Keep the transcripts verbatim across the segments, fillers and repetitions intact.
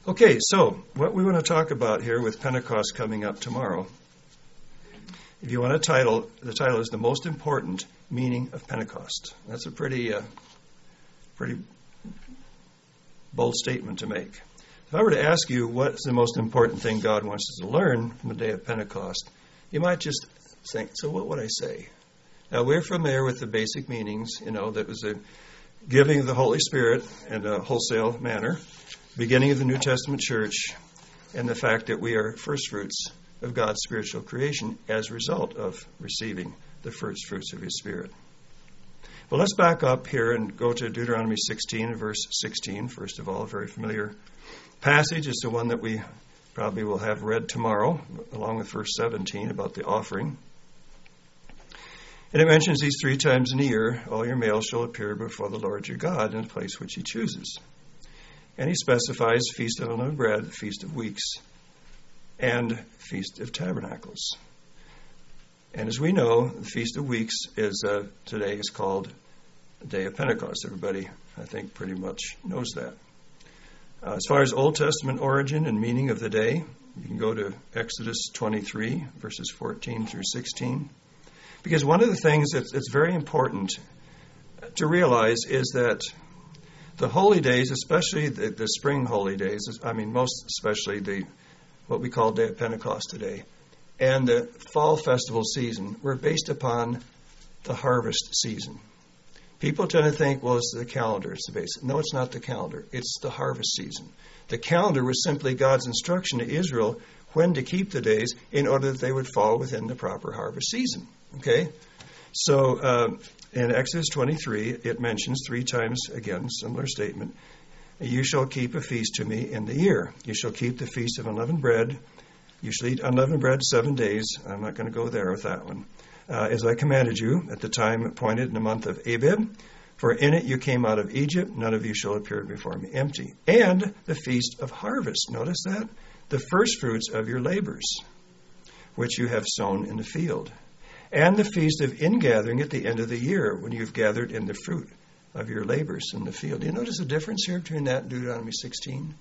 Okay, so what we want to talk about here with Pentecost coming up tomorrow, if you want a title, the title is The Most Important Meaning of Pentecost. That's a pretty, uh, pretty bold statement to make. If I were to ask you what's the most important thing God wants us to learn from the day of Pentecost, you might just think, so what would I say? Now, we're familiar with the basic meanings, you know, that was a giving of the Holy Spirit in a wholesale manner, beginning of the New Testament church, and the fact that we are first fruits of God's spiritual creation as a result of receiving the first fruits of His Spirit. Well, let's back up here and go to Deuteronomy sixteen and verse sixteen. First of all, a very familiar passage. It's the one that we probably will have read tomorrow, along with verse seventeen about the offering. And it mentions these three times in a year, all your males shall appear before the Lord your God in a place which He chooses. And He specifies Feast of Unleavened Bread, Feast of Weeks, and Feast of Tabernacles. And as we know, the Feast of Weeks is uh, today is called the Day of Pentecost. Everybody, I think, pretty much knows that. Uh, as far as Old Testament origin and meaning of the day, you can go to Exodus twenty-three, verses fourteen through sixteen. Because one of the things that's, that's very important to realize is that the holy days, especially the, the spring holy days, I mean, most especially the what we call Day of Pentecost today, and the fall festival season were based upon the harvest season. People tend to think, well, it's the calendar, it's the base. No, it's not the calendar. It's the harvest season. The calendar was simply God's instruction to Israel when to keep the days in order that they would fall within the proper harvest season. Okay? So uh, in Exodus twenty-three, it mentions three times, again, similar statement, you shall keep a feast to me in the year. You shall keep the feast of unleavened bread. You shall eat unleavened bread seven days. I'm not going to go there with that one. Uh, as I commanded you at the time appointed in the month of Abib, for in it you came out of Egypt. None of you shall appear before me empty. And the feast of harvest. Notice that? The first fruits of your labors, which you have sown in the field. And the feast of ingathering at the end of the year, when you've gathered in the fruit of your labors in the field. Do you notice the difference here between that and Deuteronomy sixteen?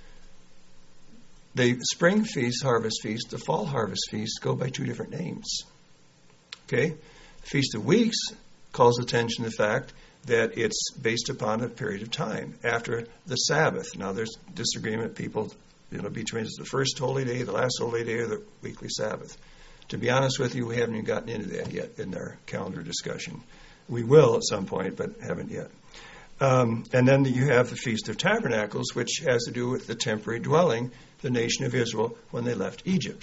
The spring feast, harvest feast, the fall harvest feast go by two different names. Okay? The Feast of Weeks calls attention to the fact that it's based upon a period of time after the Sabbath. Now, there's disagreement, people, you know, between the first holy day, the last holy day, or the weekly Sabbath. To be honest with you, we haven't even gotten into that yet in our calendar discussion. We will at some point, but haven't yet. Um, and then you have the Feast of Tabernacles, which has to do with the temporary dwelling, the nation of Israel, when they left Egypt.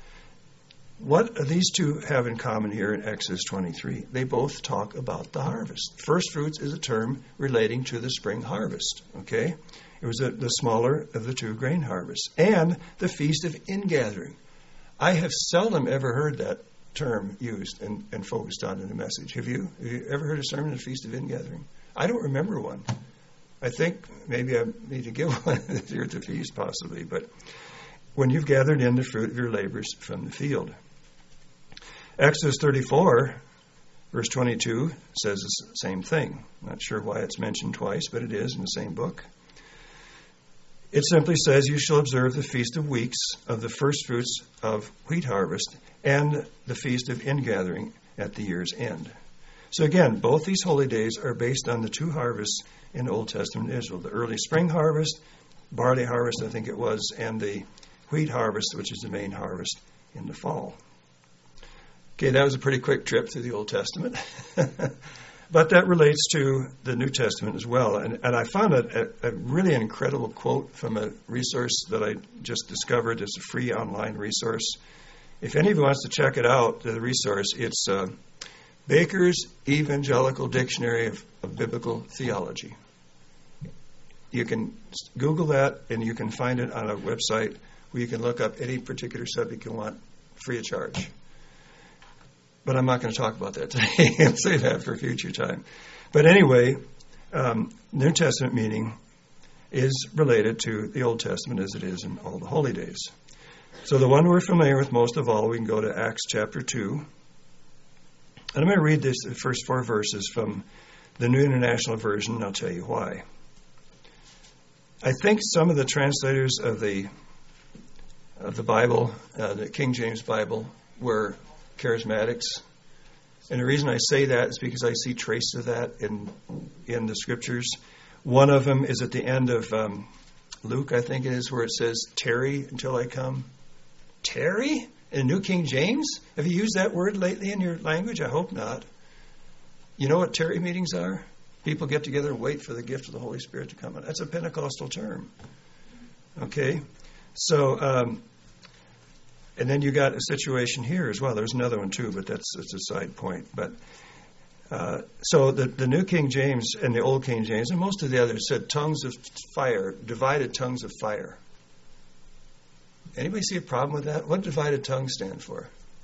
What do these two have in common here in Exodus twenty-three? They both talk about the harvest. First fruits is a term relating to the spring harvest. Okay? It was a, the smaller of the two grain harvests. And the Feast of Ingathering. I have seldom ever heard that term used and, and focused on in a message. Have you? Have you ever heard a sermon on the Feast of Ingathering? I don't remember one. I think maybe I need to give one here at the feast, possibly. But when you've gathered in the fruit of your labors from the field. Exodus thirty-four, verse twenty-two, says the same thing. Not sure why it's mentioned twice, but it is in the same book. It simply says, you shall observe the Feast of Weeks of the first fruits of wheat harvest and the Feast of Ingathering at the year's end. So again, both these holy days are based on the two harvests in Old Testament Israel. The early spring harvest, barley harvest, I think it was, and the wheat harvest, which is the main harvest in the fall. Okay, that was a pretty quick trip through the Old Testament. But that relates to the New Testament as well. And, and I found a, a, a really incredible quote from a resource that I just discovered. It's a free online resource. If any of you wants to check it out, the resource, it's uh, Baker's Evangelical Dictionary of, of Biblical Theology. You can Google that, and you can find it on a website where you can look up any particular subject you want free of charge. But I'm not going to talk about that today. I'll save that for a future time. But anyway, um, New Testament meaning is related to the Old Testament as it is in all the holy days. So the one we're familiar with most of all, we can go to Acts chapter two. And I'm going to read this, the first four verses from the New International Version, and I'll tell you why. I think some of the translators of the of the Bible, uh, the King James Bible, were charismatics. And the reason I say that is because I see traces of that in in the scriptures. One of them is at the end of um, Luke, I think it is, where it says, "Tarry until I come." Tarry? In New King James? Have you used that word lately in your language? I hope not. You know what tarry meetings are? People get together and wait for the gift of the Holy Spirit to come in. That's a Pentecostal term. Okay? So, um, and then you got a situation here as well. There's another one too, but that's, that's a side point. But uh, so the, the New King James and the Old King James, and most of the others said tongues of fire, divided tongues of fire. Anybody see a problem with that? What divided tongues stand for?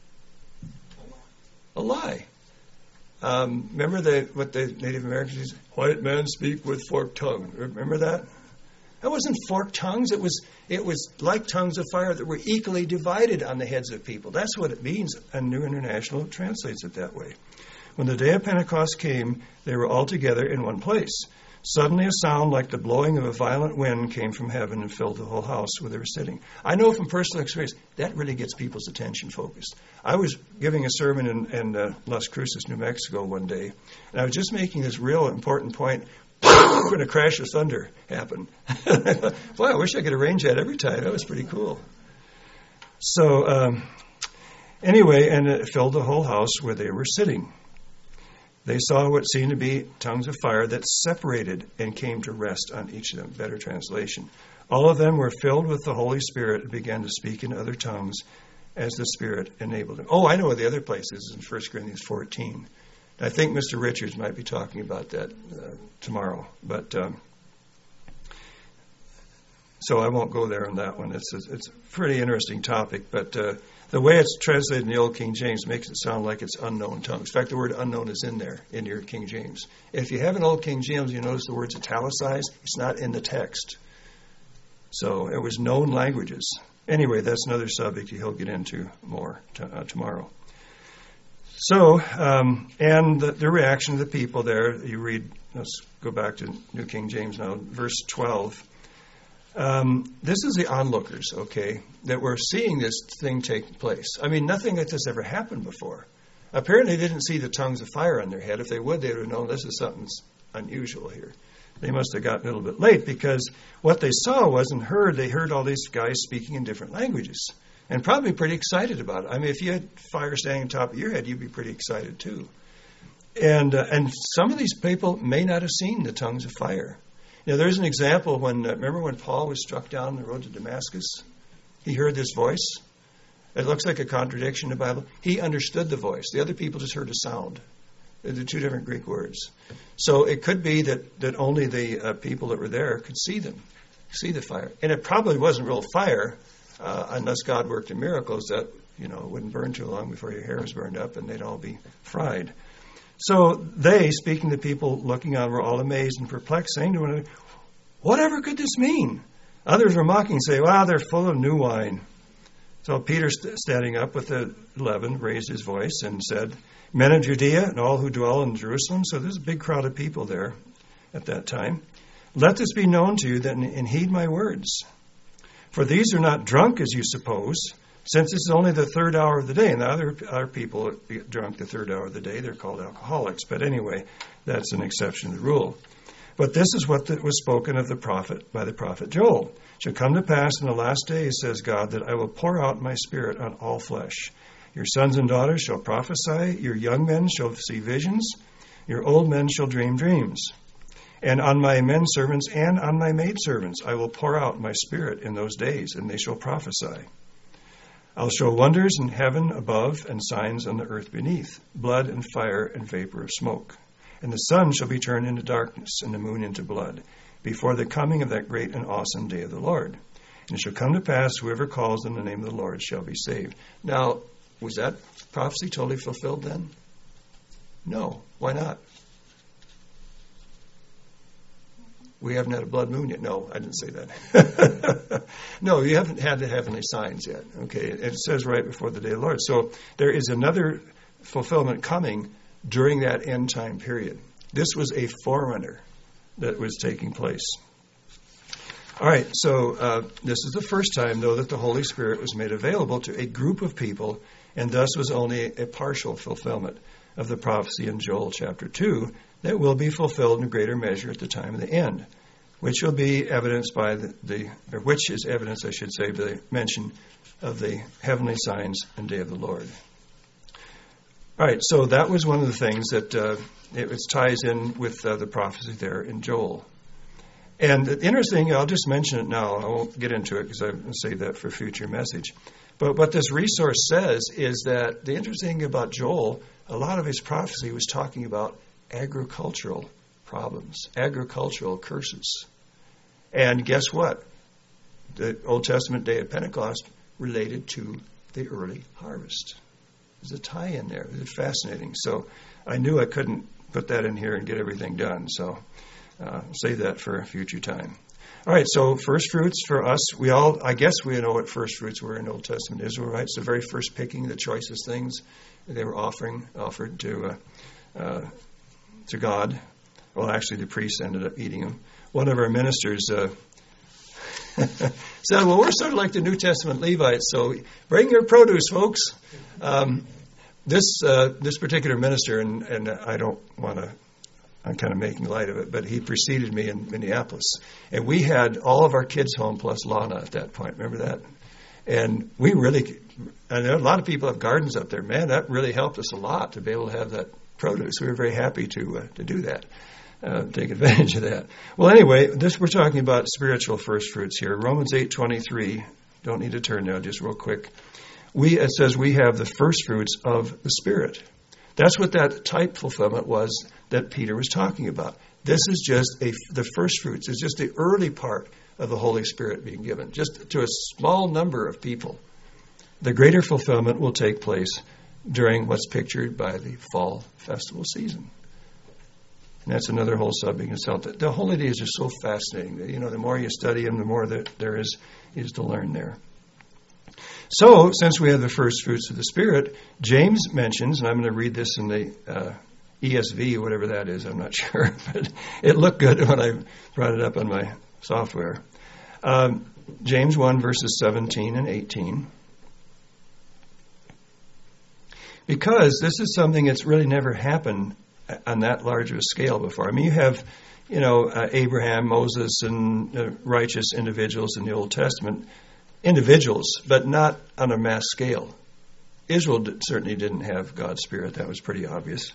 A lie. Um, remember the, what the Native Americans used? White men speak with forked tongue. Remember that? That wasn't forked tongues. It was it was like tongues of fire that were equally divided on the heads of people. That's what it means. And New International translates it that way. When the day of Pentecost came, they were all together in one place. Suddenly a sound like the blowing of a violent wind came from heaven and filled the whole house where they were sitting. I know from personal experience, that really gets people's attention focused. I was giving a sermon in, in uh, Las Cruces, New Mexico one day, and I was just making this real important point when a crash of thunder happened. Boy, I wish I could arrange that every time. That was pretty cool. So um, anyway, and it filled the whole house where they were sitting. They saw what seemed to be tongues of fire that separated and came to rest on each of them. Better translation. All of them were filled with the Holy Spirit and began to speak in other tongues as the Spirit enabled them. Oh, I know the other place is in First Corinthians fourteen. I think Mister Richards might be talking about that uh, tomorrow. But um, so I won't go there on that one. It's a, it's a pretty interesting topic, but uh, the way it's translated in the Old King James makes it sound like it's unknown tongues. In fact, the word unknown is in there in your King James. If you have an Old King James, you notice the word's italicized. It's not in the text. So it was known languages. Anyway, that's another subject he'll get into more t- uh, tomorrow. So, um, and the, the reaction of the people there, you read, let's go back to New King James now, verse twelve. Um, this is the onlookers, okay, that were seeing this thing take place. I mean, nothing like this ever happened before. Apparently they didn't see the tongues of fire on their head. If they would, they would have known this is something unusual here. They must have gotten a little bit late because what they saw wasn't heard. They heard all these guys speaking in different languages and probably pretty excited about it. I mean, if you had fire standing on top of your head, you'd be pretty excited too. And uh, and some of these people may not have seen the tongues of fire. You know, there's an example when, uh, remember when Paul was struck down on the road to Damascus? He heard this voice. It looks like a contradiction in the Bible. He understood the voice. The other people just heard a sound. They're two different Greek words. So it could be that, that only the uh, people that were there could see them, see the fire. And it probably wasn't real fire uh, unless God worked in miracles that, you know, wouldn't burn too long before your hair was burned up and they'd all be fried. So they, speaking to people looking on, were all amazed and perplexed, saying to one another, whatever could this mean? Others were mocking, saying, wow, they're full of new wine. So Peter, st- standing up with the eleven, raised his voice and said, men of Judea and all who dwell in Jerusalem. So there's a big crowd of people there at that time. Let this be known to you that, and heed my words. For these are not drunk as you suppose, since this is only the third hour of the day. And the other, other people get drunk the third hour of the day. They're called alcoholics. But anyway, that's an exception to the rule. But this is what was spoken of the prophet by the prophet Joel. It shall come to pass in the last days, says God, that I will pour out my spirit on all flesh. Your sons and daughters shall prophesy. Your young men shall see visions. Your old men shall dream dreams. And on my men servants and on my maidservants I will pour out my spirit in those days, and they shall prophesy. I'll show wonders in heaven above and signs on the earth beneath, blood and fire and vapor of smoke. And the sun shall be turned into darkness and the moon into blood before the coming of that great and awesome day of the Lord. And it shall come to pass, whoever calls on the name of the Lord shall be saved. Now, was that prophecy totally fulfilled then? No. Why not? We haven't had a blood moon yet. No, I didn't say that. No, you haven't had the heavenly signs yet. Okay, it says right before the day of the Lord. So there is another fulfillment coming during that end time period. This was a forerunner that was taking place. All right, so uh, this is the first time, though, that the Holy Spirit was made available to a group of people, and thus was only a partial fulfillment of the prophecy in Joel chapter two that will be fulfilled in a greater measure at the time of the end, which will be evidenced by the, the or which is evidence, I should say, by the mention of the heavenly signs and day of the Lord. All right, so that was one of the things that uh, it was, ties in with uh, the prophecy there in Joel. And the interesting, I'll just mention it now. I won't get into it because I'm going to save that for a future message. But what this resource says is that the interesting thing about Joel, a lot of his prophecy was talking about agricultural problems, agricultural curses. And guess what? The Old Testament day of Pentecost related to the early harvest. There's a tie-in there. It's fascinating. So I knew I couldn't put that in here and get everything done. So uh, save that for a future time. All right, so first fruits for us, we all, I guess we know what first fruits were in Old Testament Israel, right? It's the very first picking, the choicest things they were offering, offered to uh, uh, to God. Well, actually, the priests ended up eating them. One of our ministers uh, said, well, we're sort of like the New Testament Levites, so bring your produce, folks. Um, this uh, this particular minister, and, and I don't want to, I'm kind of making light of it, but he preceded me in Minneapolis. And we had all of our kids home plus Lana at that point. Remember that? And we really, and a lot of people have gardens up there. Man, that really helped us a lot to be able to have that produce. We were very happy to uh, to do that, uh, take advantage of that. Well, anyway, this we're talking about spiritual first fruits here. Romans eight twenty-three. Don't need to turn now, just real quick. We it says we have the first fruits of the Spirit. That's what that type fulfillment was that Peter was talking about. This is just a, the first fruits. It's just the early part of the Holy Spirit being given, just to a small number of people. The greater fulfillment will take place during what's pictured by the fall festival season. And that's another whole subject in itself. The, the holy days are so fascinating. You know, the more you study them, the more that there is, is to learn there. So, since we have the first fruits of the Spirit, James mentions, and I'm going to read this in the uh, E S V, whatever that is, I'm not sure, but it looked good when I brought it up on my software. Um, James one, verses seventeen and eighteen. Because this is something that's really never happened on that large of a scale before. I mean, you have, you know, uh, Abraham, Moses, and uh, righteous individuals in the Old Testament, individuals, but not on a mass scale. Israel did, certainly didn't have God's Spirit. That was pretty obvious.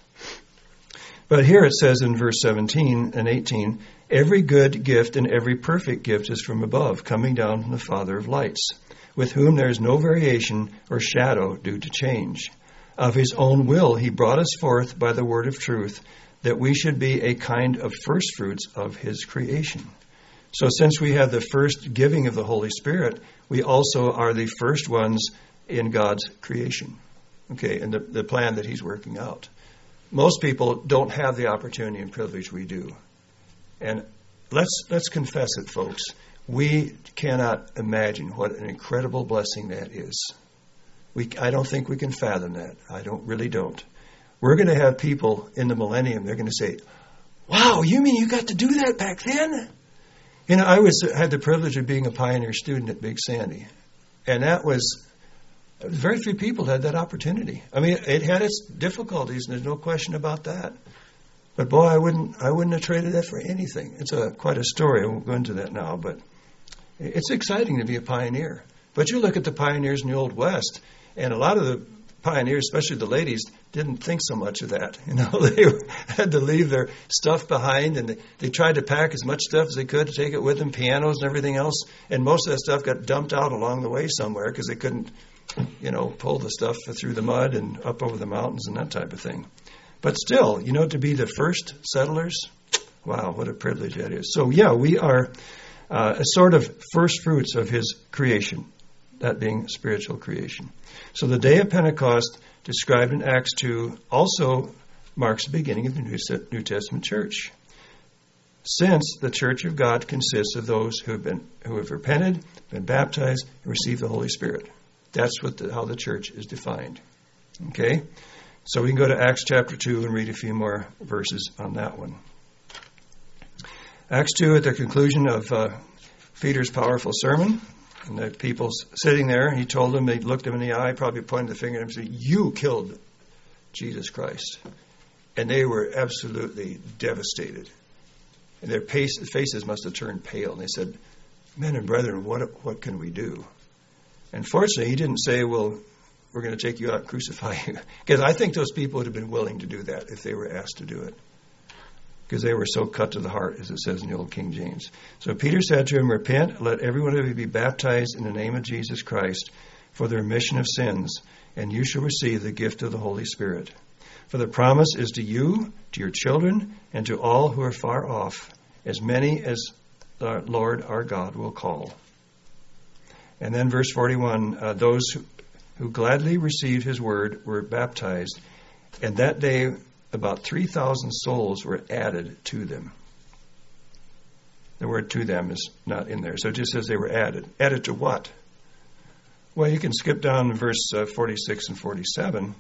But here it says in verse seventeen and eighteen, every good gift and every perfect gift is from above, coming down from the Father of lights, with whom there is no variation or shadow due to change. Of his own will he brought us forth by the word of truth, that we should be a kind of first fruits of his creation. So since we have the first giving of the Holy Spirit, we also are the first ones in God's creation, okay, and the, the plan that he's working out. Most people don't have the opportunity and privilege we do. And let's let's confess it, folks. We cannot imagine what an incredible blessing that is. We I don't think we can fathom that. I don't really don't. We're going to have people in the millennium, they're going to say, wow, you mean you got to do that back then? You know, I was had the privilege of being a pioneer student at Big Sandy. And that was, very few people had that opportunity. I mean, it had its difficulties, and there's no question about that. But boy, I wouldn't I wouldn't have traded that for anything. It's a quite a story. I won't go into that now, but it's exciting to be a pioneer. But you look at the pioneers in the Old West, and a lot of the pioneers, especially the ladies, didn't think so much of that. You know, they had to leave their stuff behind, and they, they tried to pack as much stuff as they could to take it with them, pianos and everything else. And most of that stuff got dumped out along the way somewhere because they couldn't, you know, pull the stuff through the mud and up over the mountains and that type of thing. But still, you know, to be the first settlers, wow, what a privilege that is. So, yeah, we are uh, a sort of first fruits of his creation, that being spiritual creation. So the day of Pentecost, described in Acts two, also marks the beginning of the New Testament church. Since the church of God consists of those who have been who have repented, been baptized, and received the Holy Spirit. That's what the, how the church is defined. Okay? So we can go to Acts chapter two and read a few more verses on that one. Acts two, at the conclusion of uh, Peter's powerful sermon, and the people sitting there, he told them, they looked him in the eye, probably pointed the finger at him and said, "You killed Jesus Christ." And they were absolutely devastated. And their faces must have turned pale. And they said, "Men and brethren, what what can we do?" And fortunately, he didn't say, "Well, we're going to take you out and crucify you." Because I think those people would have been willing to do that if they were asked to do it. Because they were so cut to the heart, as it says in the Old King James. So Peter said to him, "Repent, let every one of you be baptized in the name of Jesus Christ for the remission of sins, and you shall receive the gift of the Holy Spirit. For the promise is to you, to your children, and to all who are far off, as many as the Lord our God will call." And then verse forty-one, uh, those who, who gladly received his word were baptized, and that day about three thousand souls were added to them. The word "to them" is not in there, so it just says they were added. Added to what? Well, you can skip down to verse uh, forty-six and forty-seven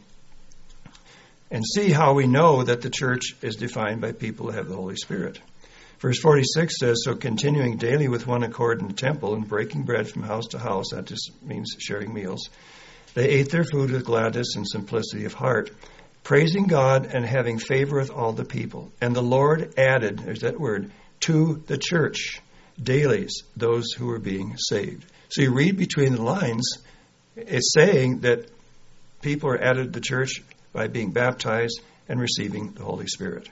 and see how we know that the church is defined by people who have the Holy Spirit. Verse forty-six says, "So continuing daily with one accord in the temple and breaking bread from house to house," that just means sharing meals, "they ate their food with gladness and simplicity of heart, praising God and having favor with all the people. And the Lord added," there's that word, "to the church daily those who were being saved." So you read between the lines, it's saying that people are added to the church by being baptized and receiving the Holy Spirit.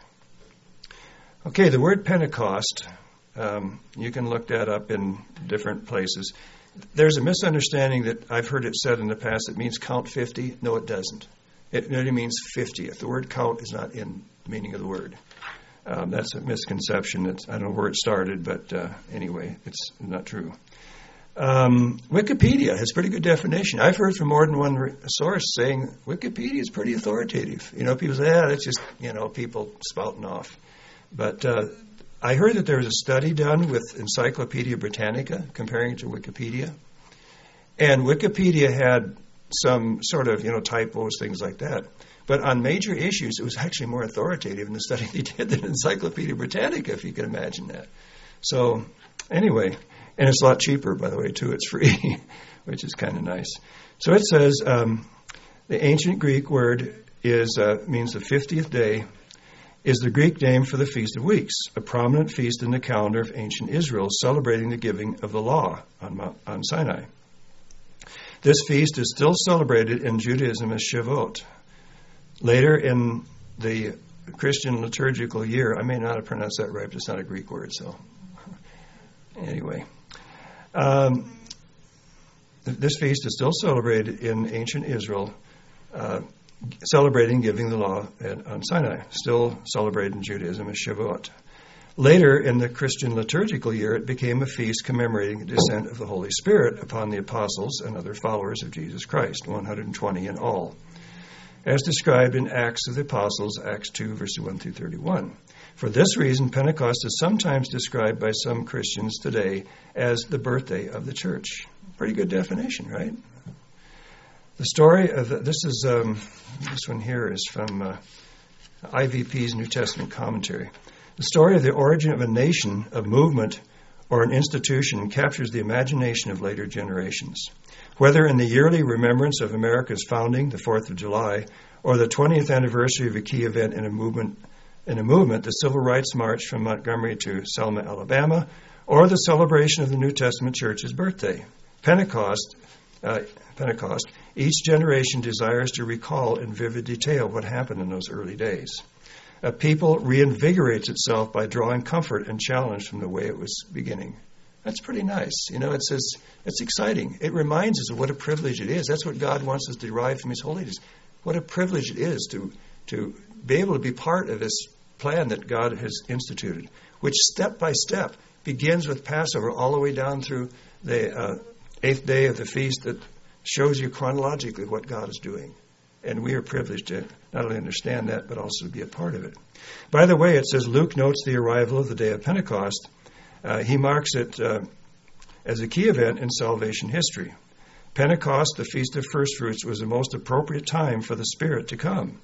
Okay, the word Pentecost, um, you can look that up in different places. There's a misunderstanding that I've heard it said in the past, it means count fifty. No, it doesn't. It really means fiftieth. The word count is not in the meaning of the word. Um, that's a misconception. It's, I don't know where it started, but uh, anyway, it's not true. Um, Wikipedia has a pretty good definition. I've heard from more than one re- source saying Wikipedia is pretty authoritative. You know, people say, "Yeah, that's just, you know, people spouting off." But uh, I heard that there was a study done with Encyclopedia Britannica comparing it to Wikipedia. And Wikipedia had some sort of, you know, typos, things like that. But on major issues, it was actually more authoritative in the study they did than Encyclopedia Britannica, if you can imagine that. So, anyway, and it's a lot cheaper, by the way, too. It's free, which is kind of nice. So it says um, the ancient Greek word is uh, means the fiftieth day, is the Greek name for the Feast of Weeks, a prominent feast in the calendar of ancient Israel, celebrating the giving of the law on Mount, on Sinai. This feast is still celebrated in Judaism as Shavuot. Later in the Christian liturgical year, I may not have pronounced that right, but it's not a Greek word, so anyway. Um, this feast is still celebrated in ancient Israel, uh, celebrating giving the law on Sinai, still celebrated in Judaism as Shavuot. Later in the Christian liturgical year, it became a feast commemorating the descent of the Holy Spirit upon the apostles and other followers of Jesus Christ, one hundred twenty in all, as described in Acts of the Apostles, Acts two, verses one through thirty-one. For this reason, Pentecost is sometimes described by some Christians today as the birthday of the church. Pretty good definition, right? The story of the, this is um, this one here is from uh, I V P's New Testament commentary. The story of the origin of a nation, a movement, or an institution captures the imagination of later generations. Whether in the yearly remembrance of America's founding, the fourth of July, or the twentieth anniversary of a key event in a movement, in a movement, the Civil Rights March from Montgomery to Selma, Alabama, or the celebration of the New Testament Church's birthday, Pentecost, uh, Pentecost, each generation desires to recall in vivid detail what happened in those early days. A people reinvigorates itself by drawing comfort and challenge from the way it was beginning. That's pretty nice. You know, it says, it's exciting. It reminds us of what a privilege it is. That's what God wants us to derive from His holiness. What a privilege it is to, to be able to be part of this plan that God has instituted, which step by step begins with Passover all the way down through the uh, eighth day of the feast that shows you chronologically what God is doing. And we are privileged to not only understand that, but also to be a part of it. By the way, it says Luke notes the arrival of the day of Pentecost. Uh, he marks it uh, as a key event in salvation history. Pentecost, the Feast of First Fruits, was the most appropriate time for the Spirit to come.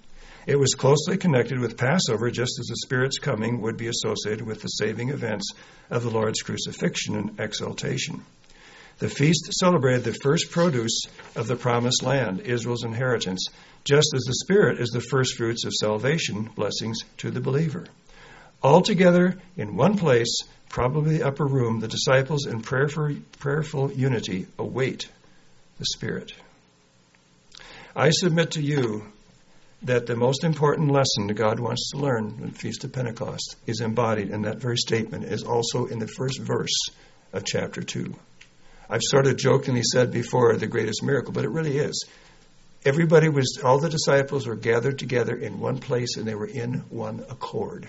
It was closely connected with Passover, just as the Spirit's coming would be associated with the saving events of the Lord's crucifixion and exaltation. The feast celebrated the first produce of the promised land, Israel's inheritance, just as the Spirit is the first fruits of salvation, blessings to the believer. All together in one place, probably the upper room, the disciples in prayerful, prayerful unity await the Spirit. I submit to you that the most important lesson that God wants to learn in the Feast of Pentecost is embodied in that very statement, is also in the first verse of chapter two. I've sort of jokingly said before the greatest miracle, but it really is. Everybody was, all the disciples were gathered together in one place and they were in one accord.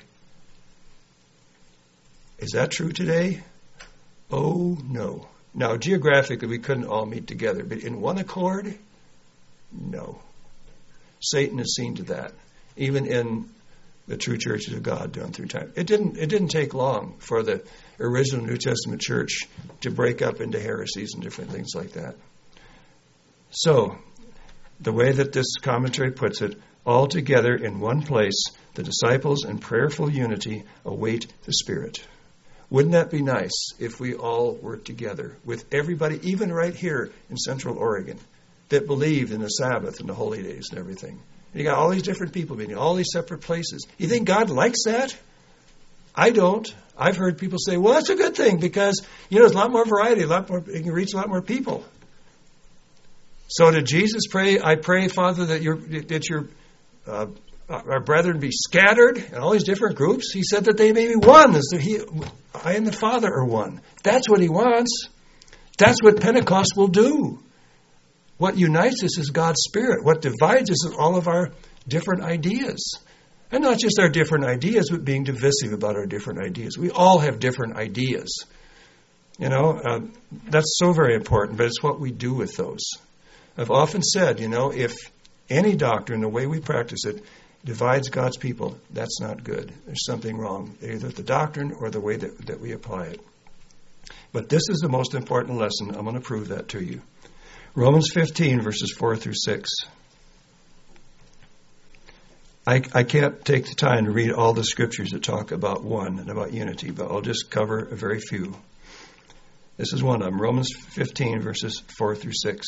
Is that true today? Oh, no. Now, geographically, we couldn't all meet together, but in one accord? No. Satan has seen to that, even in the true churches of God down through time. It didn't, it didn't take long for the original New Testament church to break up into heresies and different things like that. So, the way that this commentary puts it, all together in one place, the disciples in prayerful unity await the Spirit. Wouldn't that be nice if we all were together with everybody, even right here in Central Oregon, that believed in the Sabbath and the holy days and everything? And you got all these different people meeting, all these separate places. You think God likes that? I don't. I've heard people say, well, that's a good thing because, you know, there's a lot more variety, a lot more, it can reach a lot more people. So did Jesus pray, I pray, Father, that your, that your, uh, our brethren be scattered in all these different groups? He said that they may be one, as he, I and the Father are one. That's what he wants. That's what Pentecost will do. What unites us is God's Spirit. What divides us is all of our different ideas. And not just our different ideas, but being divisive about our different ideas. We all have different ideas. You know, uh, that's so very important, but it's what we do with those. I've often said, you know, if any doctrine, the way we practice it, divides God's people, that's not good. There's something wrong, either the doctrine or the way that, that we apply it. But this is the most important lesson. I'm going to prove that to you. Romans fifteen, verses four through six. I, I can't take the time to read all the scriptures that talk about one and about unity, but I'll just cover a very few. This is one of them, Romans fifteen, verses four through six.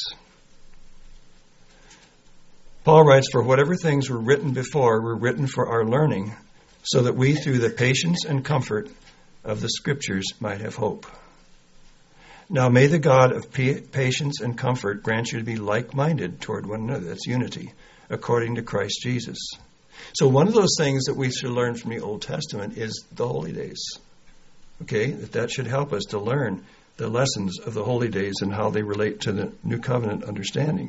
Paul writes, for whatever things were written before were written for our learning, so that we through the patience and comfort of the scriptures might have hope. Now may the God of patience and comfort grant you to be like-minded toward one another. That's unity, according to Christ Jesus. So one of those things that we should learn from the Old Testament is the holy days. Okay, that that should help us to learn the lessons of the holy days and how they relate to the New Covenant understanding.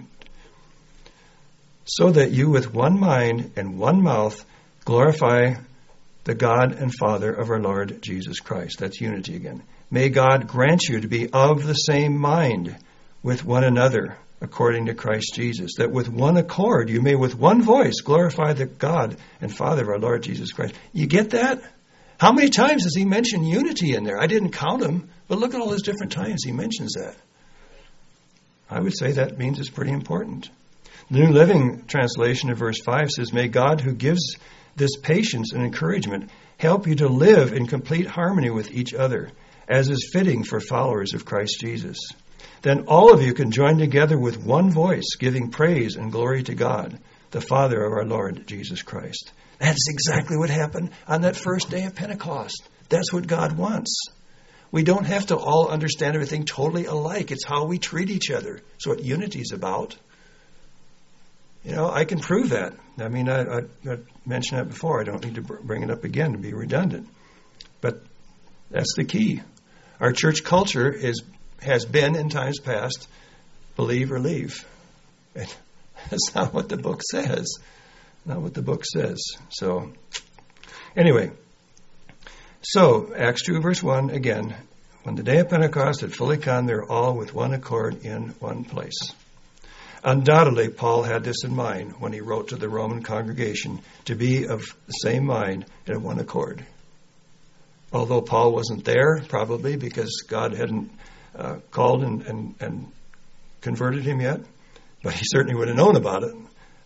So that you with one mind and one mouth glorify the God and Father of our Lord Jesus Christ. That's unity again. May God grant you to be of the same mind with one another, according to Christ Jesus, that with one accord you may with one voice glorify the God and Father of our Lord Jesus Christ. You get that? How many times does he mention unity in there? I didn't count them, but look at all those different times he mentions that. I would say that means it's pretty important. The New Living Translation of verse five says, may God who gives this patience and encouragement help you to live in complete harmony with each other, as is fitting for followers of Christ Jesus. Then all of you can join together with one voice, giving praise and glory to God, the Father of our Lord Jesus Christ. That's exactly what happened on that first day of Pentecost. That's what God wants. We don't have to all understand everything totally alike. It's how we treat each other. That's what unity is about. You know, I can prove that. I mean, I, I, I mentioned that before. I don't need to bring it up again to be redundant. But that's the key. Our church culture is has been in times past, believe or leave. And that's not what the book says. Not what the book says. So, anyway. So, Acts two, verse one, again. When the day of Pentecost had fully come, they were all with one accord in one place. Undoubtedly, Paul had this in mind when he wrote to the Roman congregation to be of the same mind and of one accord. Although Paul wasn't there, probably because God hadn't uh, called and, and, and converted him yet, but he certainly would have known about it.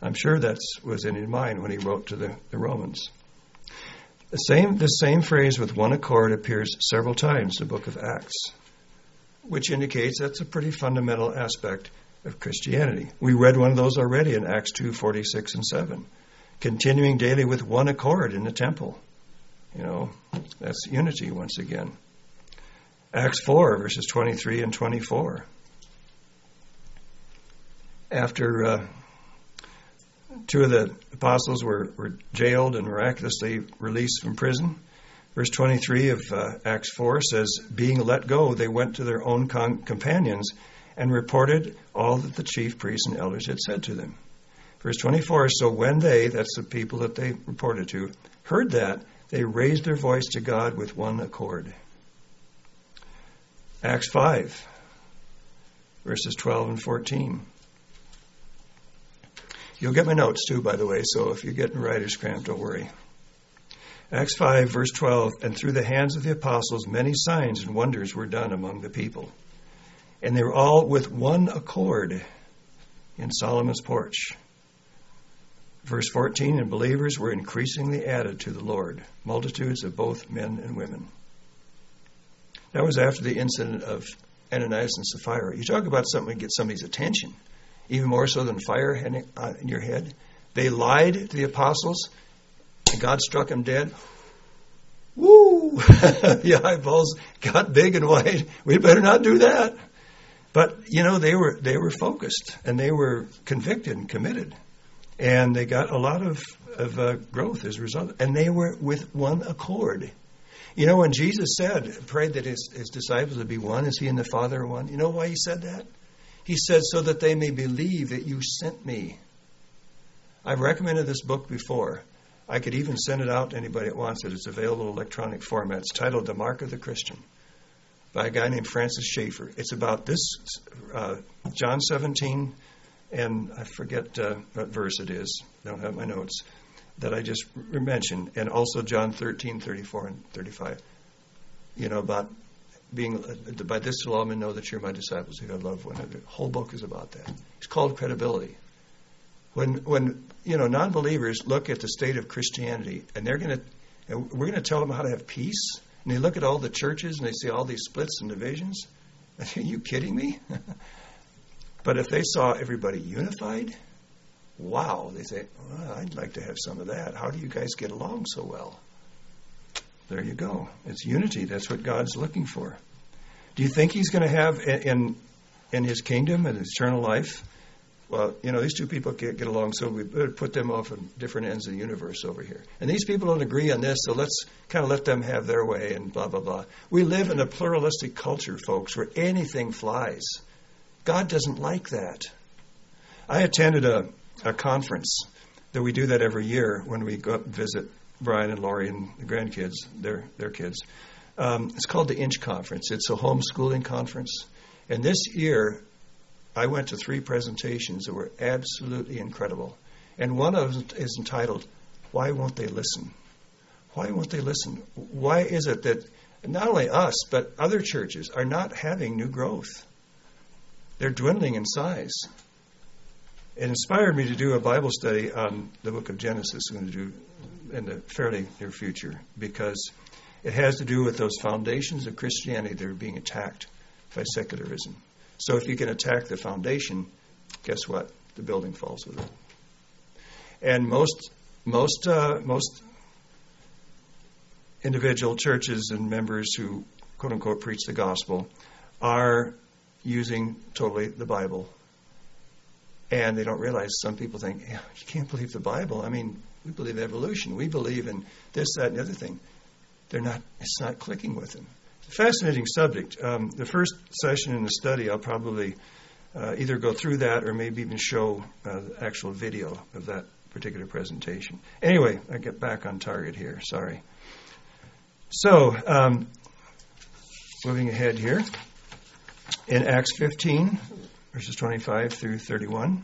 I'm sure that was in his mind when he wrote to the, the Romans. The same, the same phrase with one accord appears several times in the book of Acts, which indicates that's a pretty fundamental aspect of Christianity. We read one of those already in Acts two, forty-six and seven. Continuing daily with one accord in the temple. You know, that's unity once again. Acts four, verses twenty-three and twenty-four. After uh, two of the apostles were, were jailed and miraculously released from prison, verse twenty-three of uh, Acts four says, being let go, they went to their own con- companions and reported all that the chief priests and elders had said to them. Verse twenty-four, so when they, that's the people that they reported to, heard that, they raised their voice to God with one accord. Acts five, verses twelve and fourteen. You'll get my notes too, by the way, so if you're getting writer's cramp, don't worry. Acts five, verse twelve, and through the hands of the apostles many signs and wonders were done among the people. And they were all with one accord in Solomon's porch. Verse fourteen, and believers were increasingly added to the Lord, multitudes of both men and women. That was after the incident of Ananias and Sapphira. You talk about something that gets somebody's attention, even more so than fire in your head. They lied to the apostles, and God struck them dead. Woo! The eyeballs got big and wide. We better not do that. But, you know, they were they were focused, and they were convicted and committed. And they got a lot of, of uh, growth as a result. And they were with one accord. You know, when Jesus said, prayed that his, his disciples would be one, as he and the Father are one, you know why he said that? He said, so that they may believe that you sent me. I've recommended this book before. I could even send it out to anybody that wants it. It's available in electronic format. It's titled The Mark of the Christian by a guy named Francis Schaeffer. It's about this, uh, John seventeen, and I forget uh, what verse it is. I don't have my notes that I just mentioned, and also John thirteen, thirty-four, and thirty-five. You know, about being, uh, by this will all men know that you're my disciples, if I love one another. The whole book is about that. It's called credibility. When, when you know, non-believers look at the state of Christianity, and they're going to, we're going to tell them how to have peace, and they look at all the churches, and they see all these splits and divisions. Are you kidding me? But if they saw everybody unified, wow, they say, well, I'd like to have some of that. How do you guys get along so well? There you go. It's unity. That's what God's looking for. Do you think he's going to have in in his kingdom and his eternal life? Well, you know, these two people can't get along, so we better put them off on different ends of the universe over here. And these people don't agree on this, so let's kind of let them have their way and blah, blah, blah. We live in a pluralistic culture, folks, where anything flies. God doesn't like that. I attended a, a conference that we do that every year when we go up and visit Brian and Lori and the grandkids, their their kids. Um, it's called the Inch Conference. It's a homeschooling conference. And this year, I went to three presentations that were absolutely incredible. And one of them is entitled, Why Won't They Listen? Why won't they listen? Why is it that not only us, but other churches are not having new growth? They're dwindling in size. It inspired me to do a Bible study on the book of Genesis I'm going to do in the fairly near future, because it has to do with those foundations of Christianity that are being attacked by secularism. So if you can attack the foundation, guess what? The building falls with it. And most most uh, most individual churches and members who quote unquote preach the gospel are using totally the Bible. And they don't realize, some people think, yeah, you can't believe the Bible. I mean, we believe evolution. We believe in this, that, and the other thing. They're not, it's not clicking with them. It's a fascinating subject. Um, the first session in the study, I'll probably uh, either go through that or maybe even show uh, the actual video of that particular presentation. Anyway, I get back on target here. Sorry. So, um, moving ahead here. In Acts fifteen, verses twenty-five through thirty-one.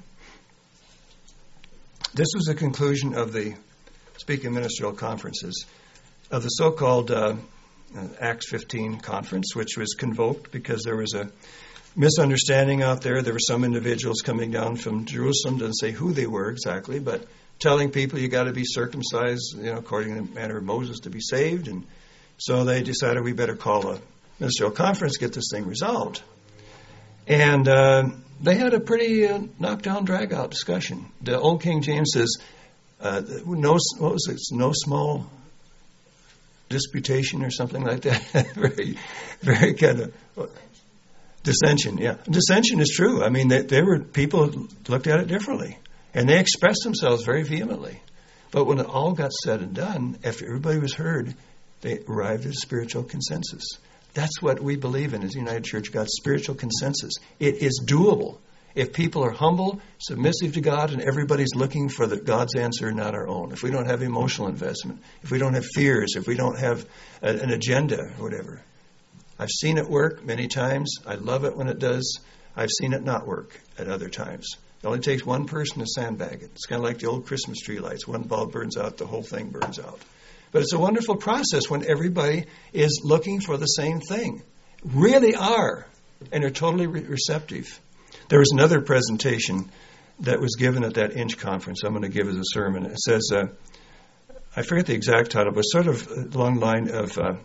This was the conclusion of the Speaking Ministerial Conferences, of the so-called uh, Acts fifteen conference, which was convoked because there was a misunderstanding out there. There were some individuals coming down from Jerusalem, doesn't say who they were exactly, but telling people you got to be circumcised, you know, according to the manner of Moses to be saved. And so they decided we better call a ministerial conference, get this thing resolved. And uh, they had a pretty uh, knockdown, drag-out discussion. The old King James says, uh, no, what was it? No small disputation or something like that. very, very kind of uh, dissension. Yeah, dissension is true. I mean, they, they were people looked at it differently, and they expressed themselves very vehemently. But when it all got said and done, after everybody was heard, they arrived at a spiritual consensus. That's what we believe in as the United Church of God, spiritual consensus. It is doable. If people are humble, submissive to God, and everybody's looking for the, God's answer, not our own. If we don't have emotional investment, if we don't have fears, if we don't have a, an agenda or whatever. I've seen it work many times. I love it when it does. I've seen it not work at other times. It only takes one person to sandbag it. It's kind of like the old Christmas tree lights. One bulb burns out, the whole thing burns out. But it's a wonderful process when everybody is looking for the same thing. Really are. And are totally re- receptive. There was another presentation that was given at that Inch conference I'm going to give as a sermon. It says, uh, I forget the exact title, but sort of along the line of, uh,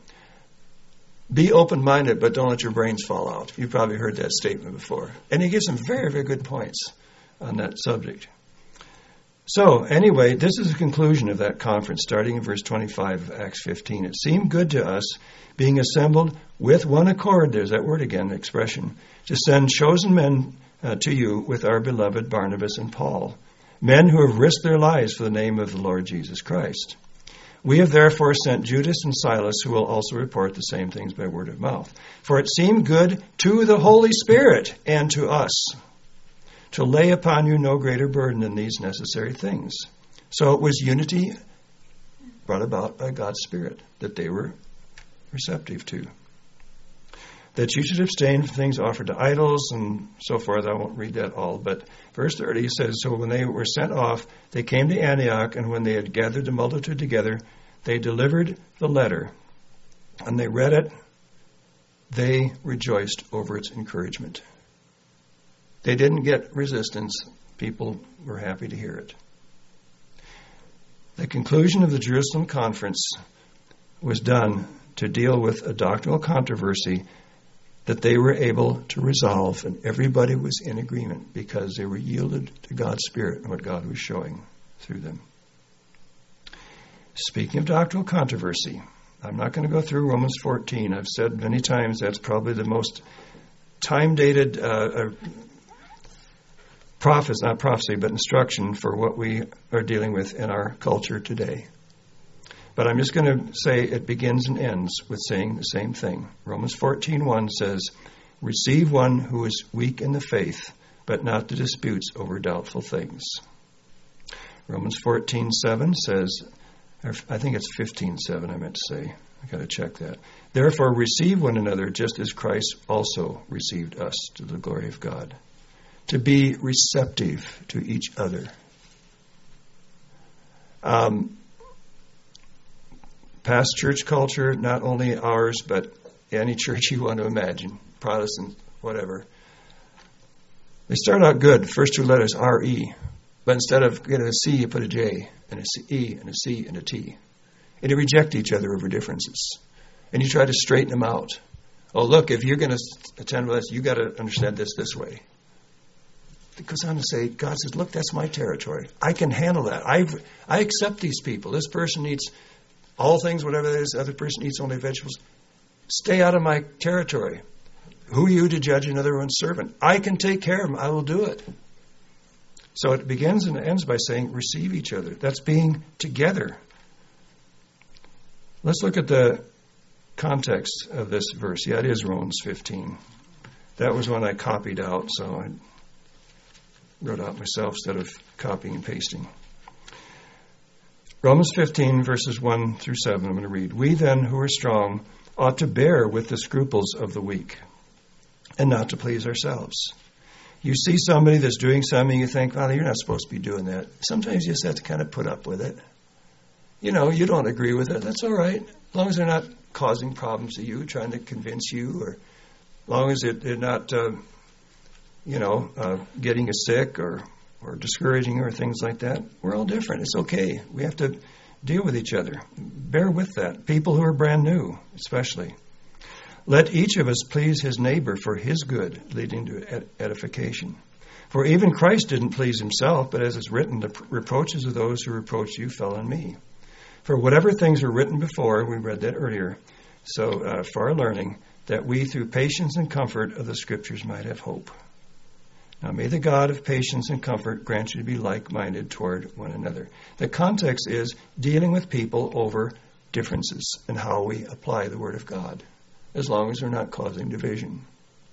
be open-minded, but don't let your brains fall out. You've probably heard that statement before. And he gives some very, very good points on that subject. So, anyway, this is the conclusion of that conference, starting in verse twenty-five of Acts fifteen. It seemed good to us, being assembled with one accord, there's that word again, expression, to send chosen men uh, to you with our beloved Barnabas and Paul, men who have risked their lives for the name of the Lord Jesus Christ. We have therefore sent Judas and Silas, who will also report the same things by word of mouth. For it seemed good to the Holy Spirit and to us to lay upon you no greater burden than these necessary things. So it was unity brought about by God's Spirit that they were receptive to. That you should abstain from things offered to idols and so forth. I won't read that all. But verse thirty says, so when they were sent off, they came to Antioch, and when they had gathered the multitude together, they delivered the letter. And they read it. They rejoiced over its encouragement. They didn't get resistance. People were happy to hear it. The conclusion of the Jerusalem conference was done to deal with a doctrinal controversy that they were able to resolve, and everybody was in agreement because they were yielded to God's Spirit and what God was showing through them. Speaking of doctrinal controversy, I'm not going to go through Romans fourteen. I've said many times that's probably the most time-dated uh, uh, prophecy, not prophecy, but instruction for what we are dealing with in our culture today. But I'm just going to say it begins and ends with saying the same thing. Romans fourteen one says, receive one who is weak in the faith, but not the disputes over doubtful things. Romans fourteen seven says, or I think it's fifteen seven I meant to say. I've got to check that. Therefore receive one another just as Christ also received us to the glory of God. To be receptive to each other. Um, past church culture, not only ours, but any church you want to imagine, Protestant, whatever. They start out good. First two letters, R E. But instead of getting a C, you put a J, and a C, E, and a C, and a T. And you reject each other over differences. And you try to straighten them out. Oh, look, if you're going to attend with us, you got to understand this this way. It goes on to say, God says, look, that's my territory. I can handle that. I I accept these people. This person eats all things, whatever it is. The other person eats only vegetables. Stay out of my territory. Who are you to judge another one's servant? I can take care of them. I will do it. So it begins and ends by saying, receive each other. That's being together. Let's look at the context of this verse. Yeah, it is Romans fifteen. That was one I copied out, so I wrote out myself instead of copying and pasting. Romans fifteen, verses one through seven, I'm going to read. We then, who are strong, ought to bear with the scruples of the weak, and not to please ourselves. You see somebody that's doing something, you think, well, you're not supposed to be doing that. Sometimes you just have to kind of put up with it. You know, you don't agree with it. That's all right. As long as they're not causing problems to you, trying to convince you, or as long as it, they're not uh, you know, uh, getting us sick or, or discouraging or things like that. We're all different. It's okay. We have to deal with each other. Bear with that. People who are brand new, especially. Let each of us please his neighbor for his good, leading to edification. For even Christ didn't please himself, but as is written, the reproaches of those who reproached you fell on me. For whatever things were written before, we read that earlier, so uh, for our learning, that we through patience and comfort of the Scriptures might have hope. Now may the God of patience and comfort grant you to be like-minded toward one another. The context is dealing with people over differences and how we apply the Word of God, as long as they're not causing division.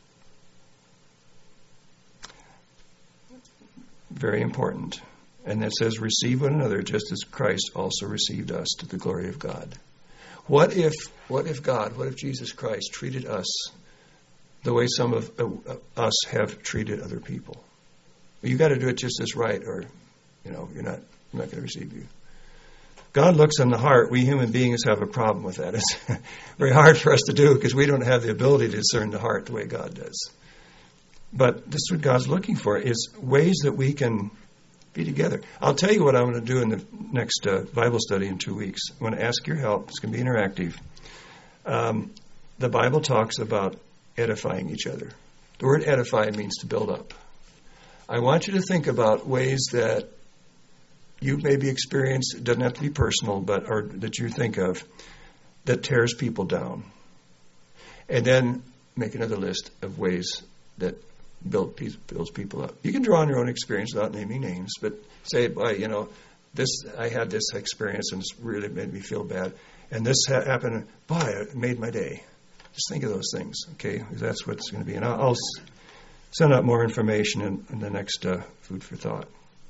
Very important. And it says, receive one another just as Christ also received us to the glory of God. What if, what if God, what if Jesus Christ treated us the way some of uh, us have treated other people? Well, you got to do it just as right, or, you know, you're not, I'm not going to receive you. God looks on the heart. We human beings have a problem with that. It's very hard for us to do because we don't have the ability to discern the heart the way God does. But this is what God's looking for, is ways that we can be together. I'll tell you what I'm going to do in the next uh, Bible study in two weeks. I'm going to ask your help. It's going to be interactive. Um, the Bible talks about edifying each other. The word edify means to build up. I want you to think about ways that you maybe experienced, it doesn't have to be personal, but or that you think of, that tears people down. And then make another list of ways that build builds people up. You can draw on your own experience without naming names, but say, boy, you know, this I had this experience and it's really made me feel bad. And this ha- happened, boy, it made my day. Just think of those things, okay? That's what it's going to be. And I'll, I'll send out more information in, in the next uh, Food for Thought.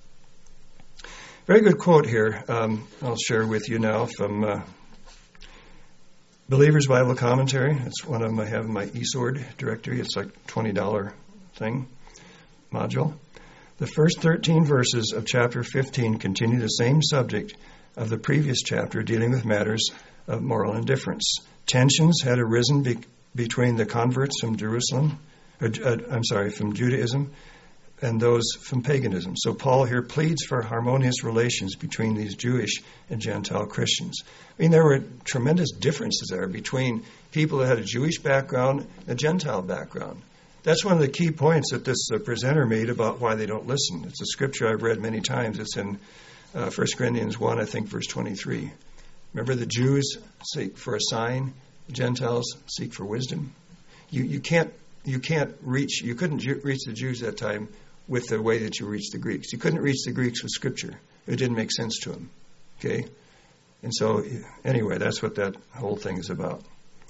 Very good quote here. Um, I'll share with you now from uh, Believer's Bible Commentary. It's one of them I have in my eSword directory. It's like a twenty dollars thing, module. The first thirteen verses of chapter fifteen continue the same subject of the previous chapter, dealing with matters of moral indifference. Tensions had arisen be- between the converts from Jerusalem, or, uh, I'm sorry, from Judaism, and those from paganism. So Paul here pleads for harmonious relations between these Jewish and Gentile Christians. I mean, there were tremendous differences there between people that had a Jewish background and a Gentile background. That's one of the key points that this uh, presenter made about why they don't listen. It's a scripture I've read many times. It's in uh, First Corinthians one, I think, verse twenty-three. Remember, the Jews seek for a sign, the Gentiles seek for wisdom. You you can't you can't reach you couldn't ju- reach the Jews that time with the way that you reached the Greeks. You couldn't reach the Greeks with Scripture. It didn't make sense to them. Okay? And so, anyway, that's what that whole thing is about.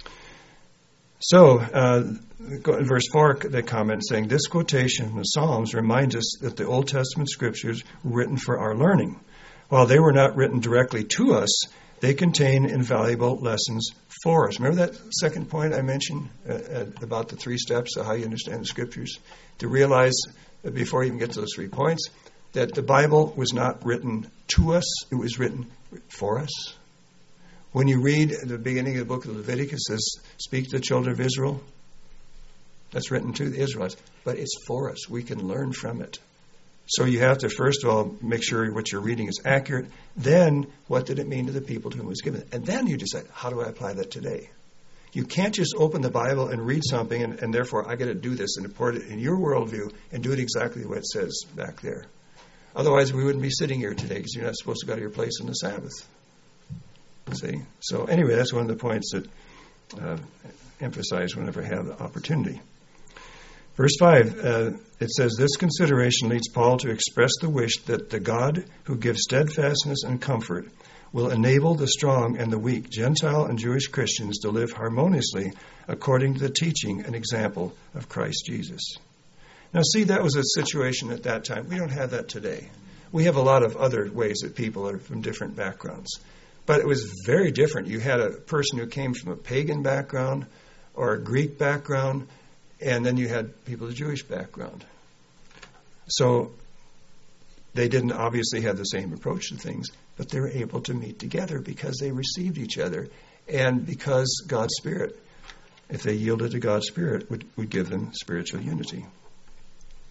So, uh, in verse four, they comment saying, this quotation from the Psalms reminds us that the Old Testament Scriptures were written for our learning. While they were not written directly to us, they contain invaluable lessons for us. Remember that second point I mentioned uh, uh, about the three steps of how you understand the Scriptures? To realize, uh, before you even get to those three points, that the Bible was not written to us, it was written for us. When you read the beginning of the book of Leviticus, it says, speak to the children of Israel. That's written to the Israelites. But it's for us. We can learn from it. So you have to, first of all, make sure what you're reading is accurate. Then, what did it mean to the people to whom it was given? And then you decide, how do I apply that today? You can't just open the Bible and read something, and, and therefore I got to do this and import it in your worldview and do it exactly the way it says back there. Otherwise, we wouldn't be sitting here today because you're not supposed to go to your place on the Sabbath. See? So anyway, that's one of the points that uh, emphasize whenever I have the opportunity. Verse five, uh, it says, this consideration leads Paul to express the wish that the God who gives steadfastness and comfort will enable the strong and the weak, Gentile and Jewish Christians, to live harmoniously according to the teaching and example of Christ Jesus. Now, see, that was a situation at that time. We don't have that today. We have a lot of other ways that people are from different backgrounds. But it was very different. You had a person who came from a pagan background or a Greek background, and then you had people with a Jewish background. So they didn't obviously have the same approach to things, but they were able to meet together because they received each other and because God's Spirit, if they yielded to God's Spirit, would, would give them spiritual unity.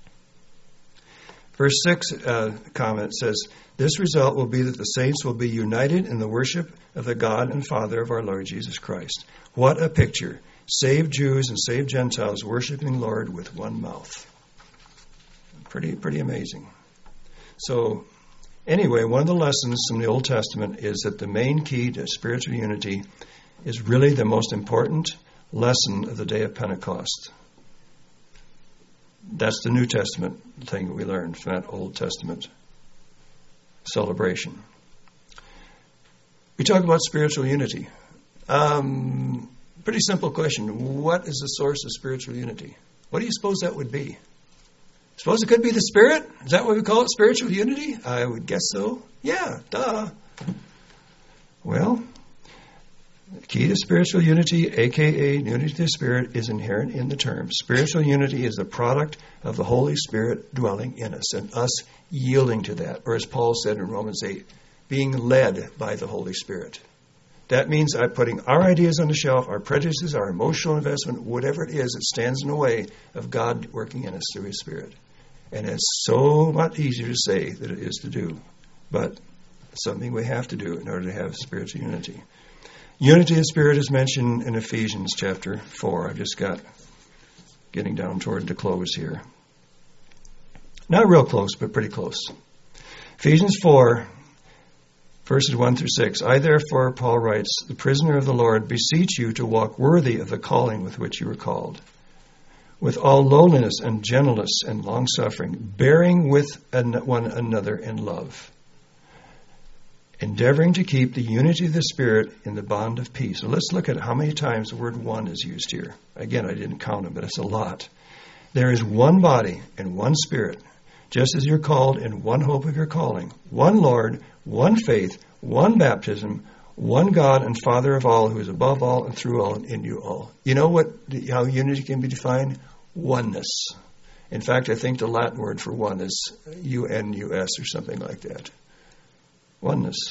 Verse six uh, comment says, this result will be that the saints will be united in the worship of the God and Father of our Lord Jesus Christ. What a picture. Saved Jews and saved Gentiles worshiping the Lord with one mouth. Pretty, pretty amazing. So, anyway, one of the lessons from the Old Testament is that the main key to spiritual unity is really the most important lesson of the day of Pentecost. That's the New Testament thing that we learned from that Old Testament celebration. We talk about spiritual unity. Um, pretty simple question. What is the source of spiritual unity? What do you suppose that would be? Suppose it could be the Spirit? Is that what we call it, spiritual unity? I would guess so. Yeah, duh. Well, the key to spiritual unity, a k a unity of the Spirit, is inherent in the term. Spiritual unity is the product of the Holy Spirit dwelling in us and us yielding to that. Or as Paul said in Romans eight, being led by the Holy Spirit. That means I'm putting our ideas on the shelf, our prejudices, our emotional investment, whatever it is that stands in the way of God working in us through His Spirit. And it's so much easier to say than it is to do. But it's something we have to do in order to have spiritual unity. Unity of spirit is mentioned in Ephesians chapter four. I've just got getting down toward the close here. Not real close, but pretty close. Ephesians four, verses one through six. I therefore, Paul writes, the prisoner of the Lord, beseech you to walk worthy of the calling with which you were called, with all lowliness and gentleness and long-suffering, bearing with one another in love, endeavoring to keep the unity of the Spirit in the bond of peace. So let's look at how many times the word one is used here. Again, I didn't count them, but it's a lot. There is one body and one Spirit, just as you're called in one hope of your calling, one Lord, one faith, one baptism, one God and Father of all, who is above all and through all and in you all. You know what? How unity can be defined? Oneness. In fact, I think the Latin word for one is U N U S or something like that. Oneness.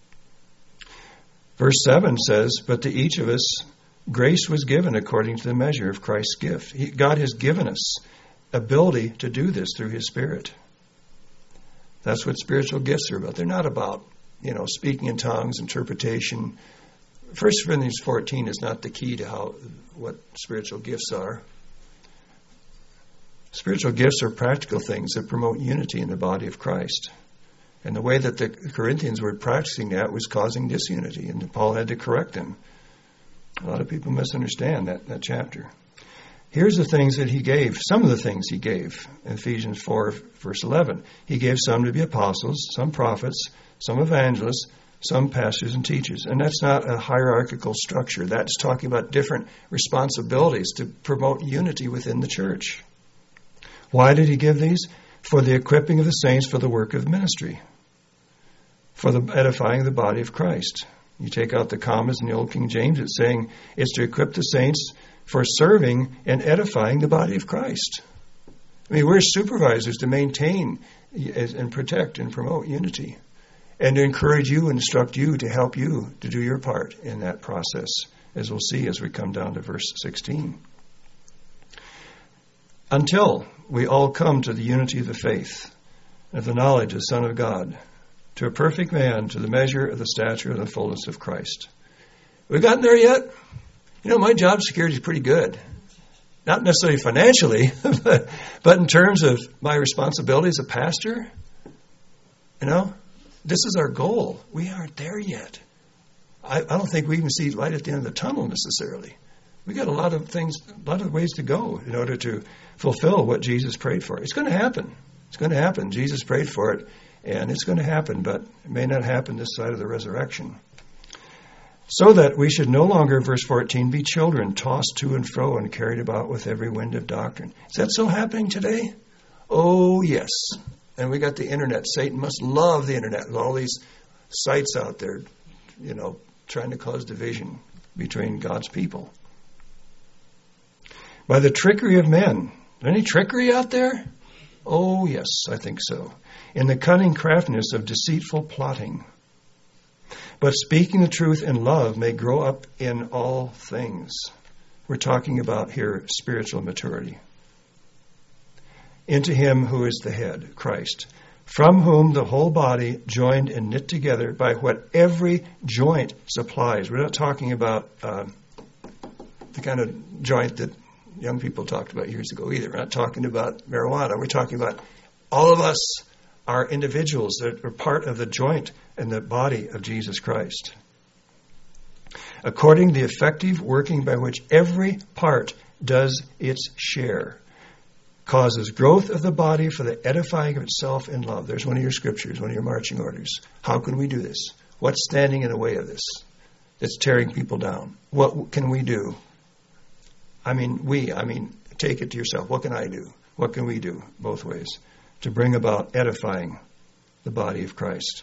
Verse seven says, but to each of us grace was given according to the measure of Christ's gift. He, God has given us ability to do this through His Spirit. That's what spiritual gifts are about. They're not about, you know, speaking in tongues, interpretation. First Corinthians fourteen is not the key to how what spiritual gifts are. Spiritual gifts are practical things that promote unity in the body of Christ. And the way that the Corinthians were practicing that was causing disunity, and Paul had to correct them. A lot of people misunderstand that, that chapter. Here's the things that he gave, some of the things he gave in Ephesians four, verse eleven. He gave some to be apostles, some prophets, some evangelists, some pastors and teachers. And that's not a hierarchical structure. That's talking about different responsibilities to promote unity within the church. Why did he give these? For the equipping of the saints for the work of ministry, for the edifying of the body of Christ. You take out the commas in the Old King James, it's saying it's to equip the saints for serving and edifying the body of Christ. I mean, we're supervisors to maintain and protect and promote unity, and to encourage you and instruct you to help you to do your part in that process, as we'll see as we come down to verse sixteen. Until we all come to the unity of the faith, of the knowledge of the Son of God, to a perfect man, to the measure of the stature of the fullness of Christ. We gotten there yet? You know, my job security is pretty good. Not necessarily financially, but, but in terms of my responsibility as a pastor, you know, this is our goal. We aren't there yet. I, I don't think we even see light at the end of the tunnel necessarily. We got a lot of things, a lot of ways to go in order to fulfill what Jesus prayed for. It's going to happen. It's going to happen. Jesus prayed for it, and it's going to happen, but it may not happen this side of the resurrection. So that we should no longer, verse fourteen, be children tossed to and fro and carried about with every wind of doctrine. Is that so happening today? Oh, yes. And we got the internet. Satan must love the internet with all these sites out there, you know, trying to cause division between God's people. By the trickery of men. Any trickery out there? Oh, yes, I think so. In the cunning craftiness of deceitful plotting. But speaking the truth in love may grow up in all things. We're talking about here spiritual maturity. into him who is the head, Christ, from whom the whole body, joined and knit together by what every joint supplies. We're not talking about uh, the kind of joint that young people talked about years ago either. We're not talking about marijuana. We're talking about all of us are individuals that are part of the joint and the body of Jesus Christ. According to the effective working by which every part does its share, causes growth of the body for the edifying of itself in love. There's one of your scriptures, one of your marching orders. How can we do this? What's standing in the way of this? That's tearing people down. What can we do? I mean, we, I mean, take it to yourself. What can I do? What can we do? Both ways. To bring about edifying the body of Christ.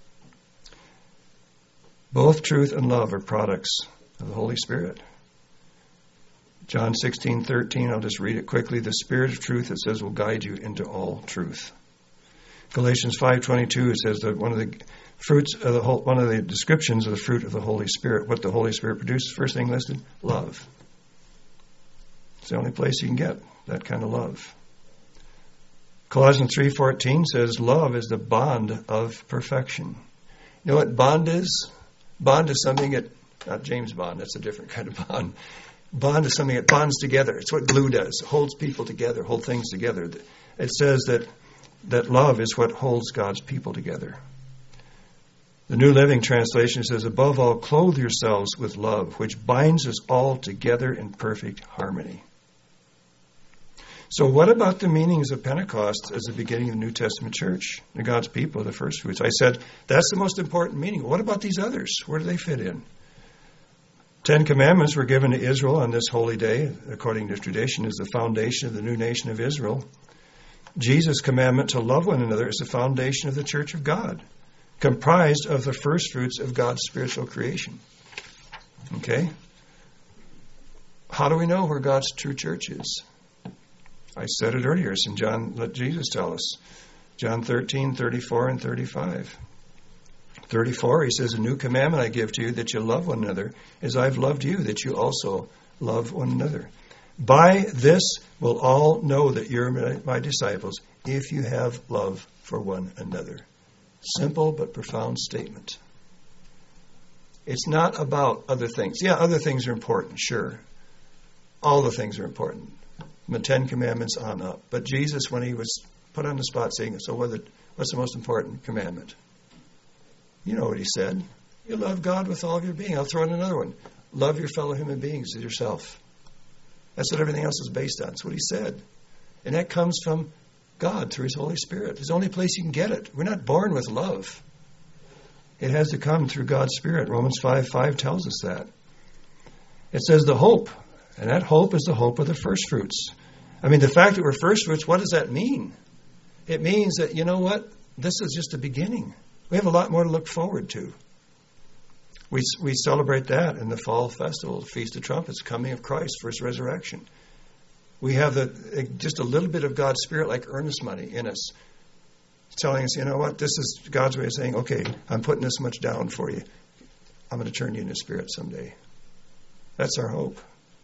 Both truth and love are products of the Holy Spirit. John sixteen thirteen, I'll just read it quickly. The Spirit of truth, it says, will guide you into all truth. Galatians five twenty-two, it says that one of the fruits of the whole, one of the descriptions of the fruit of the Holy Spirit, what the Holy Spirit produces, first thing listed, love. It's the only place you can get that kind of love. Colossians three fourteen says, love is the bond of perfection. You know what bond is? Bond is something that, not James Bond, that's a different kind of bond. Bond is something that bonds together. It's what glue does. It holds people together, hold things together. It says that, that love is what holds God's people together. The New Living Translation says, above all, clothe yourselves with love, which binds us all together in perfect harmony. So what about the meanings of Pentecost as the beginning of the New Testament church? The God's people, the first fruits. I said, that's the most important meaning. What about these others? Where do they fit in? Ten Commandments were given to Israel on this holy day, according to tradition, as the foundation of the new nation of Israel. Jesus' commandment to love one another is the foundation of the church of God, comprised of the first fruits of God's spiritual creation. Okay? How do we know where God's true church is? I said it earlier. It's in John, let Jesus tell us. John thirteen, thirty-four and thirty-five. thirty-four, he says, a new commandment I give to you, that you love one another, as I've loved you, that you also love one another. By this will all know that you're my disciples, if you have love for one another. Simple but profound statement. It's not about other things. Yeah, other things are important, sure. All the things are important. The Ten Commandments on up. But Jesus, when he was put on the spot saying, so whether, what's the most important commandment? You know what he said. You love God with all of your being. I'll throw in another one. Love your fellow human beings as yourself. That's what everything else is based on. That's what he said. And that comes from God through his Holy Spirit. It's the only place you can get it. We're not born with love. It has to come through God's Spirit. Romans five five tells us that. It says the hope. And that hope is the hope of the first fruits. I mean, the fact that we're first fruits, what does that mean? It means that, you know what? This is just a beginning. We have a lot more to look forward to. We we celebrate that in the fall festival, the Feast of Trumpets, coming of Christ, first resurrection. We have the, just a little bit of God's Spirit, like earnest money in us, telling us, you know what, this is God's way of saying, okay, I'm putting this much down for you. I'm going to turn you into Spirit someday. That's our hope.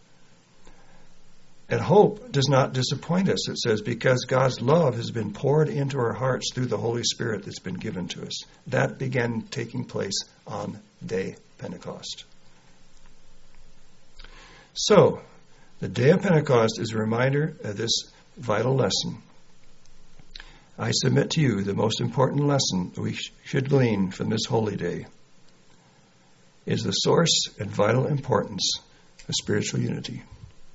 And hope does not disappoint us, it says, because God's love has been poured into our hearts through the Holy Spirit that's been given to us. That began taking place on day Pentecost. So, the day of Pentecost is a reminder of this vital lesson. I submit to you the most important lesson we sh- should glean from this holy day is the source and vital importance of spiritual unity.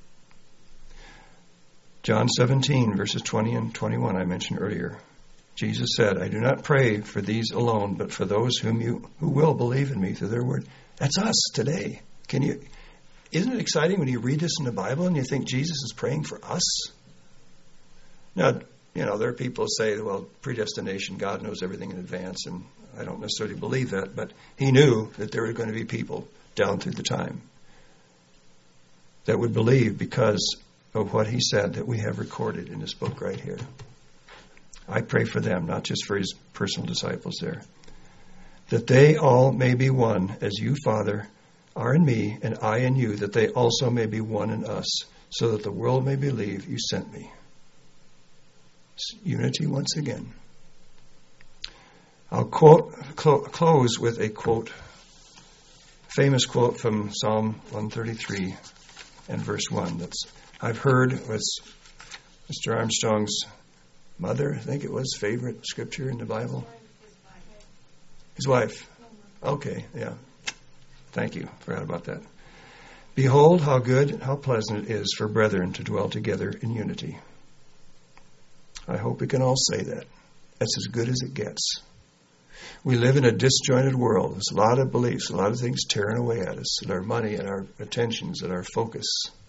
John seventeen, verses twenty and twenty-one, I mentioned earlier. Jesus said, I do not pray for these alone, but for those whom you who will believe in me through their word. That's us today. Can you? Isn't it exciting when you read this in the Bible and you think Jesus is praying for us? Now, you know, there are people who say, well, predestination, God knows everything in advance, and I don't necessarily believe that, but he knew that there were going to be people down through the time that would believe because of what he said that we have recorded in this book right here. I pray for them, not just for his personal disciples there, that they all may be one, as you, Father, are in me, and I in you, that they also may be one in us, so that the world may believe you sent me. It's unity once again. I'll quote, clo- close with a quote, famous quote from Psalm one thirty-three and verse one. That's I've heard was Mister Armstrong's mother, I think it was, favorite scripture in the Bible. His wife. Okay, yeah. Thank you. Forgot about that. Behold how good and how pleasant it is for brethren to dwell together in unity. I hope we can all say that. That's as good as it gets. We live in a disjointed world. There's a lot of beliefs, a lot of things tearing away at us, and our money and our attentions and our focus.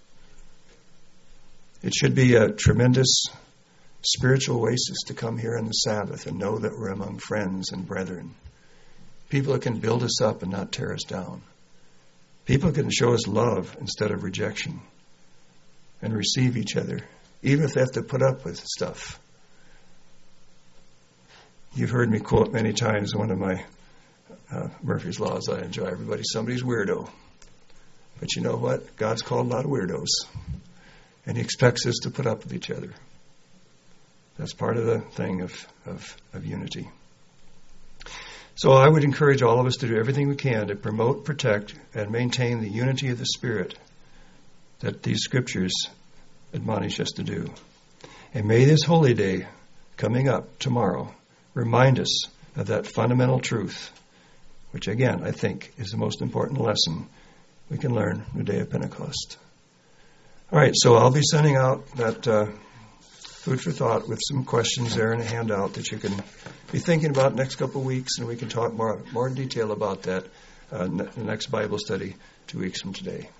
It should be a tremendous spiritual oasis to come here on the Sabbath and know that we're among friends and brethren. People that can build us up and not tear us down. People can show us love instead of rejection and receive each other, even if they have to put up with stuff. You've heard me quote many times one of my uh, Murphy's Laws I enjoy. Everybody's somebody's weirdo. But you know what? God's called a lot of weirdos. And He expects us to put up with each other. That's part of the thing of, of, of unity. So I would encourage all of us to do everything we can to promote, protect, and maintain the unity of the Spirit that these scriptures admonish us to do. And may this holy day coming up tomorrow remind us of that fundamental truth, which again, I think, is the most important lesson we can learn on the day of Pentecost. All right, so I'll be sending out that uh, food for thought with some questions there in a handout that you can be thinking about next couple of weeks, and we can talk more more in detail about that uh, in the next Bible study two weeks from today.